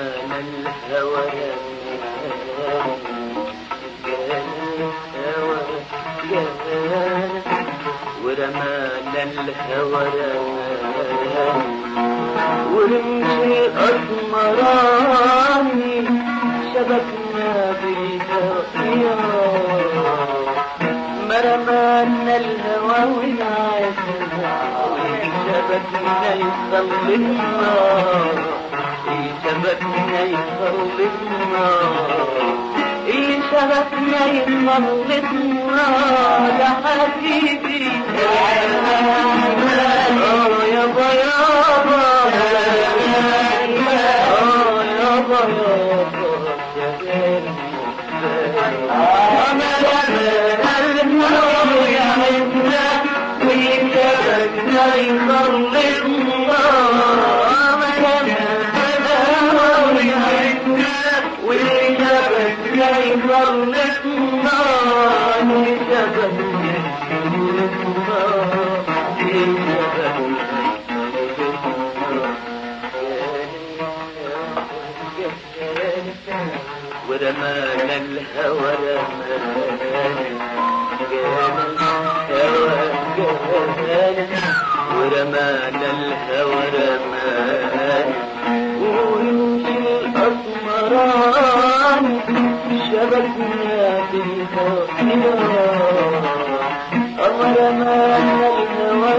رمانا الهوى ورمانا الهوى ورمش الأسمراني شبكنا بالهوى ما رمانا الهوى ونعيشنا شبكنا يصل النار شبكنا يصل النار اللي شبكنا يصل النار يا حبيبي يابا يابا يابا ورمانا الهوى ورمانا الهوى ويمشي الأسمران شبكنا بالهوى رمانا الهوى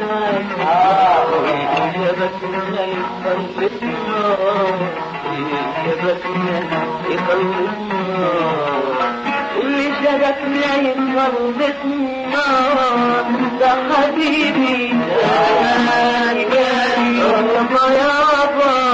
شبكنا يخلص النار شبكنا يخلص النار اللي شبكنا يخلص النار ده حبيبي يابا يابا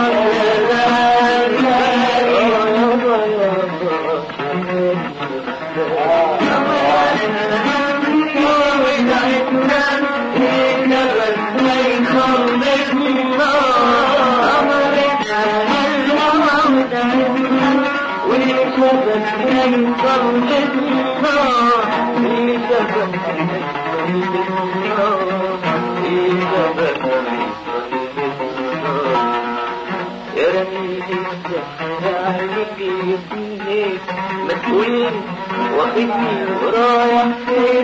مسؤولين واخدني ورايح فين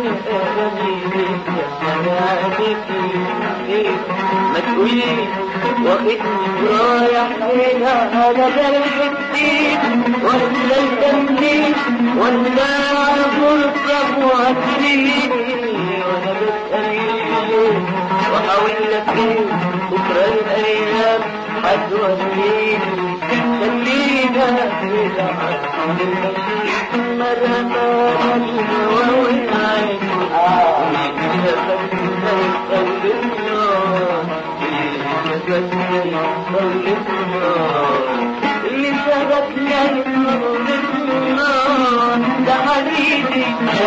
مسؤولين واخدني ورايح فين هذا جرح جديد ولا التمثيل ولا فرصة وهتريد وانا بسأل واحاول لك بكرة الايام هتوديني خلينا بالعقل مرمى الهوى والعين شبكنا يصل النار اللي شبكنا يصل النار ده حبيبي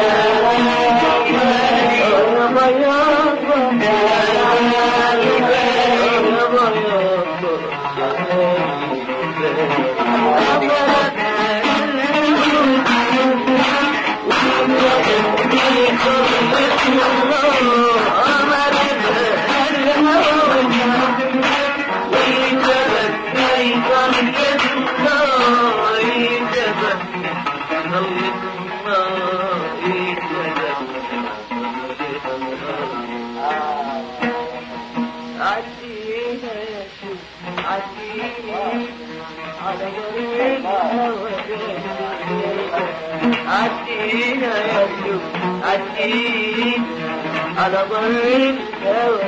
يابا عدينا يا شوف عدينا على بر الهوى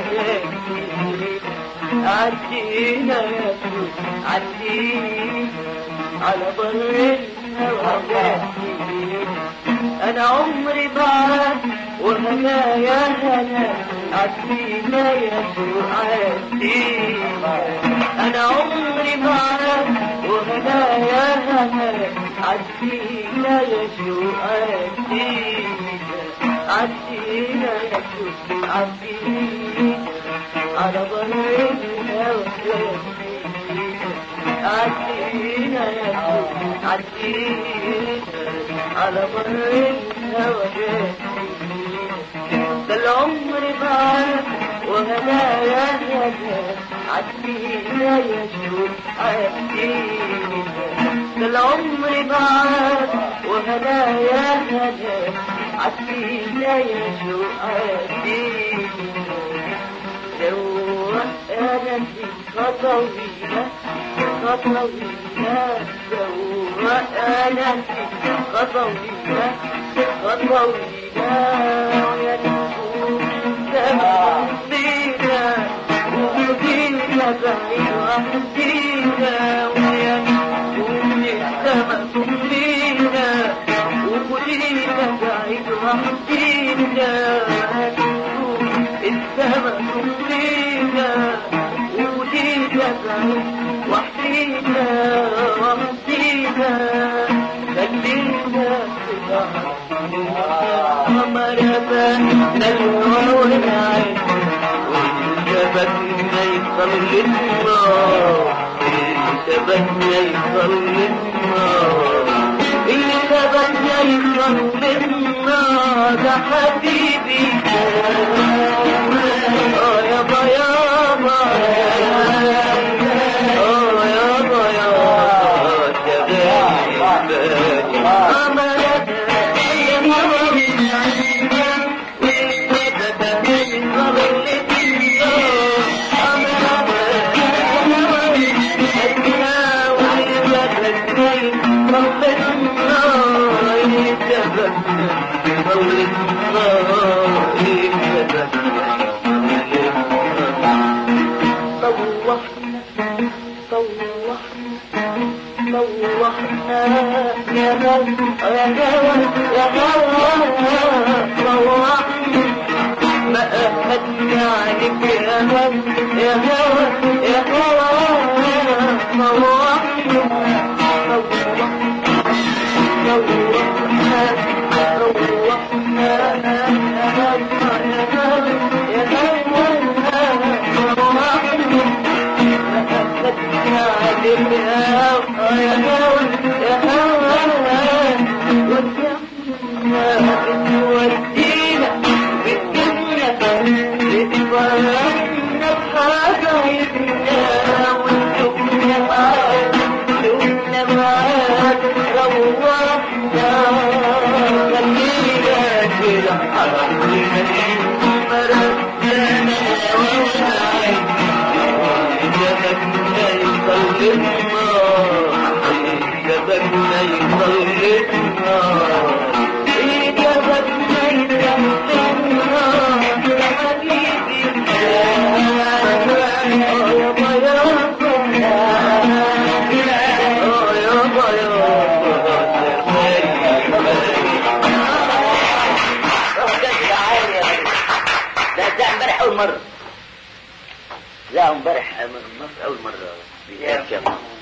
عدينا يا شوف عدينا على بر الهوى انا عمري بعد وهنايا هنا عدينا يا شوف عدينا انا عمري بعد وهنايا هنا عدينا يا شو عدينا يا شو عدينا على بر الهوى عدينا يا شو عدينا على بر الهوى ده العمر بعد وهدايا الهدى عدينا يشوف عدينا ده العمر معاك وهدايا الهدى عدينا يشوف عدينا لو أنا في خطوينا خطوينا لو أنا في خطوينا خطوينا يا نفوس بينا وبينا بعيد وحدينا ويا نفوس السما بينا وبينا بعيد وحدينا السما بينا وبينا بعيد وحدينا وحدينا خلينا مربنا الهوى العين والشبكنا يصلنا الشبكنا يصلنا الشبكنا يصلنا ده حبيبي يابا يابا يابا يابا طوحنا يا هوى يا هوى يا هوى طوحنا ما أخدنا عليك يا هوى يا هوى يا هوى طوحنا طوحنا يا هوى يا هوى يا هوى طوحنا عليك يا هوى يا هوى يا هوى ودينا بالجنة اتفرجنا بحبايبنا وشوفنا معاك شوفنا معاك روحنا خلينا كده حرمنا مرسنا ووعينا شبكنا يصلنا شبكنا يصلنا شبكنا يصلنا يا حبيبي يابا يابا يابا ده امبارح اول مره لا امبارح اول مره